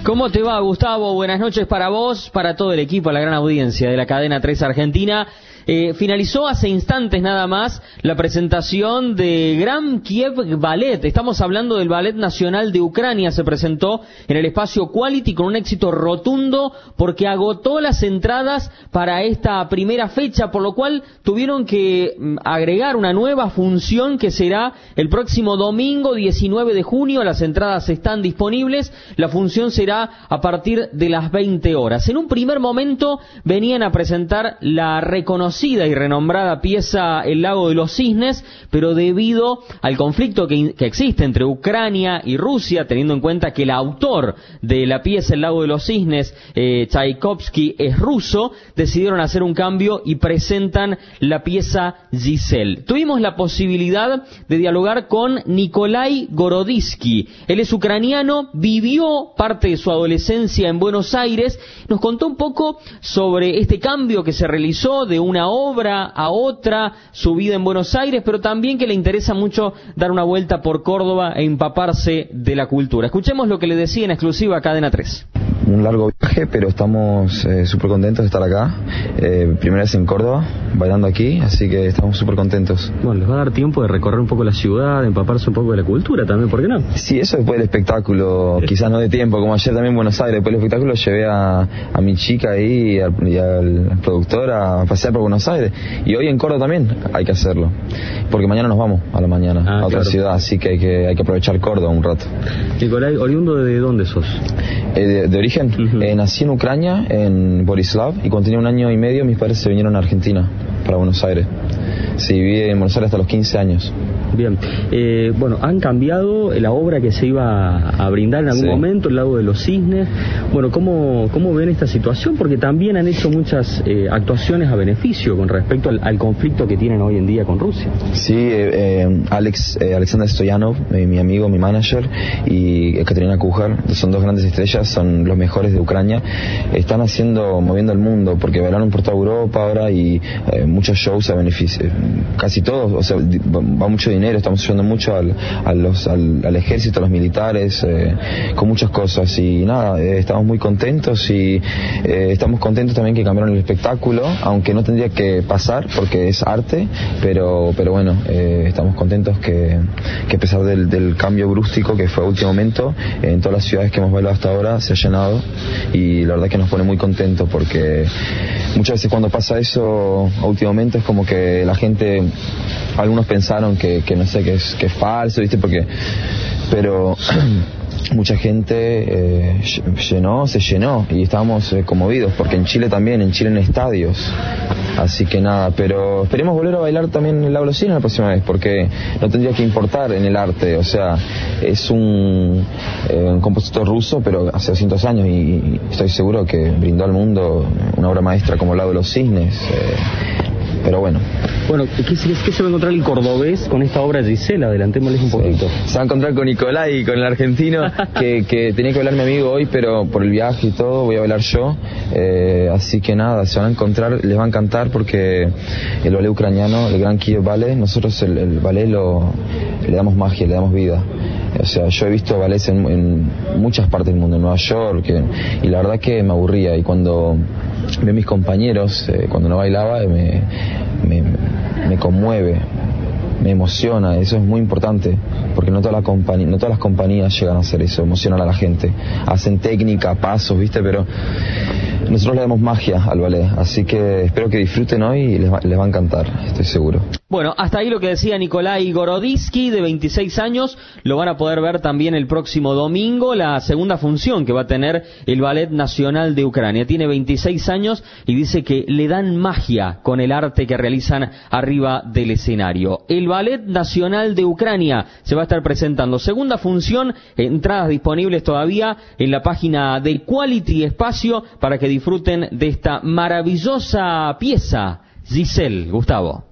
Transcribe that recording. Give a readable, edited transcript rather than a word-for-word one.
¿Cómo te va, Gustavo? Buenas noches para vos, para todo el equipo, la gran audiencia de la cadena 3 Argentina. Finalizó hace instantes nada más la presentación de Gran Kiev Ballet. Estamos hablando del Ballet Nacional de Ucrania. Se presentó en el espacio Quality con un éxito rotundo porque agotó las entradas para esta primera fecha, por lo cual tuvieron que agregar una nueva función que será el próximo domingo 19 de junio. Las entradas están disponibles. La función será a partir de las 20 horas. En un primer momento venían a presentar la reconocida y renombrada pieza El Lago de los Cisnes, pero debido al conflicto que existe entre Ucrania y Rusia, teniendo en cuenta que el autor de la pieza El Lago de los Cisnes, Tchaikovsky, es ruso, decidieron hacer un cambio y presentan la pieza Giselle. Tuvimos la posibilidad de dialogar con Nikolai Gorodisky. Él es ucraniano, vivió parte de su adolescencia en Buenos Aires, nos contó un poco sobre este cambio que se realizó de una obra a otra, su vida en Buenos Aires, pero también que le interesa mucho dar una vuelta por Córdoba e empaparse de la cultura. Escuchemos lo que le decía en exclusiva a Cadena 3. Un largo viaje, pero estamos súper contentos de estar acá. Primera vez en Córdoba, bailando aquí, así que estamos súper contentos. Bueno, les va a dar tiempo de recorrer un poco la ciudad, de empaparse un poco de la cultura también, ¿por qué no? Sí, eso después del espectáculo, quizás no de tiempo, como ayer también en Buenos Aires. Después del espectáculo llevé a mi chica ahí y al productor a pasear por Buenos Aires. Y hoy en Córdoba también hay que hacerlo, porque mañana nos vamos a la mañana a otra ciudad, así que hay que aprovechar Córdoba un rato. Nicolai, ¿oriundo de dónde sos? De origen, nací en Ucrania, en Borislav, y cuando tenía 1 año y medio mis padres se vinieron a Argentina, para Buenos Aires. Sí, viví en Buenos Aires hasta los 15 años. Bien, bueno, han cambiado la obra que se iba a brindar en algún momento, El Lago de los Cisnes. Bueno, ¿cómo ven esta situación? Porque también han hecho muchas actuaciones a beneficio con respecto al conflicto que tienen hoy en día con Rusia. Sí, Alexander Stoyanov, mi amigo, mi manager, y Katerina Kujar, son dos grandes estrellas, son los mejores de Ucrania. Están moviendo el mundo, porque bailaron por toda Europa ahora y muchos shows a beneficio, casi todos, o sea, va mucho dinero, estamos ayudando mucho al ejército, a los militares, con muchas cosas, y nada, estamos muy contentos, y estamos contentos también que cambiaron el espectáculo, aunque no tendría que pasar porque es arte, pero bueno, estamos contentos que a pesar del cambio brusco que fue a último momento, en todas las ciudades que hemos bailado hasta ahora se ha llenado, y la verdad que nos pone muy contentos, porque muchas veces cuando pasa eso a último momento es como que la gente, algunos pensaron que no sé, que es falso, ¿viste? Pero mucha gente se llenó, y estábamos conmovidos, porque en Chile también, en estadios. Así que nada, pero esperemos volver a bailar también el Lago de los Cisnes la próxima vez, porque no tendría que importar en el arte. O sea, es un compositor ruso, pero hace 200 años, y estoy seguro que brindó al mundo una obra maestra como el Lago de los Cisnes. Pero bueno. Bueno, ¿qué se va a encontrar el cordobés con esta obra de Giselle? Adelantémosles un poquito. Se va a encontrar con Nicolai, con el argentino, que tenía que bailar mi amigo hoy, pero por el viaje y todo voy a bailar yo. Así que nada, se van a encontrar, les va a encantar, porque el ballet ucraniano, el Gran Kiev Ballet, nosotros el ballet le damos magia, le damos vida. O sea, yo he visto ballets en muchas partes del mundo, en Nueva York, y la verdad que me aburría, y cuando veo a mis compañeros, cuando no bailaba, me conmueve, me emociona. Eso es muy importante, porque no todas las compañías llegan a hacer eso, emocionar a la gente. Hacen técnica, pasos, ¿viste? Pero nosotros le damos magia al ballet, así que espero que disfruten hoy y les va a encantar, estoy seguro. Bueno, hasta ahí lo que decía Nikolai Gorodisky, de 26 años. Lo van a poder ver también el próximo domingo, la segunda función que va a tener el Ballet Nacional de Ucrania. Tiene 26 años y dice que le dan magia con el arte que realizan arriba del escenario. El Ballet Nacional de Ucrania se va a estar presentando. Segunda función, entradas disponibles todavía en la página de Quality Espacio para que disfruten de esta maravillosa pieza, Giselle. Gustavo.